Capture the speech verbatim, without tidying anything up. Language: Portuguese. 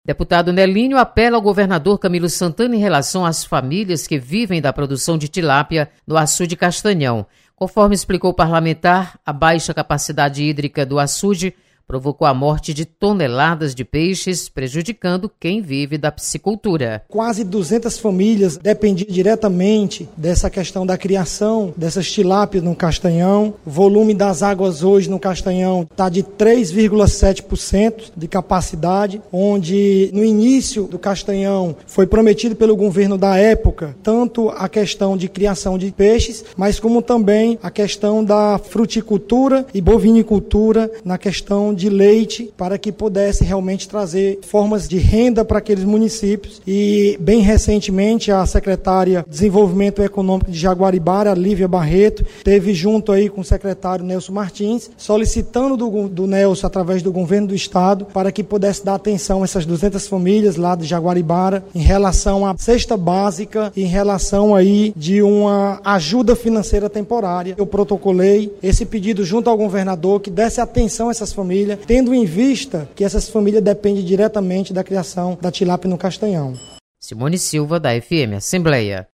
Deputado Nelinho apela ao governador Camilo Santana em relação às famílias que vivem da produção de tilápia no açude Castanhão. Conforme explicou o parlamentar, a baixa capacidade hídrica do açude provocou a morte de toneladas de peixes, prejudicando quem vive da piscicultura. Quase duzentas famílias dependiam diretamente dessa questão da criação dessas tilápias no Castanhão. O volume das águas hoje no Castanhão está de três vírgula sete por cento de capacidade, onde no início do Castanhão foi prometido pelo governo da época tanto a questão de criação de peixes, mas como também a questão da fruticultura e bovinicultura na questão de de leite, para que pudesse realmente trazer formas de renda para aqueles municípios. E bem recentemente a secretária de Desenvolvimento Econômico de Jaguaribara, Lívia Barreto, teve junto aí com o secretário Nelson Martins, solicitando do, do Nelson, através do governo do estado, para que pudesse dar atenção a essas duzentas famílias lá de Jaguaribara, em relação à cesta básica, em relação aí de uma ajuda financeira temporária. Eu protocolei esse pedido junto ao governador, que desse atenção a essas famílias, tendo em vista que essas famílias dependem diretamente da criação da tilápia no Castanhão. Simone Silva, da F M Assembleia.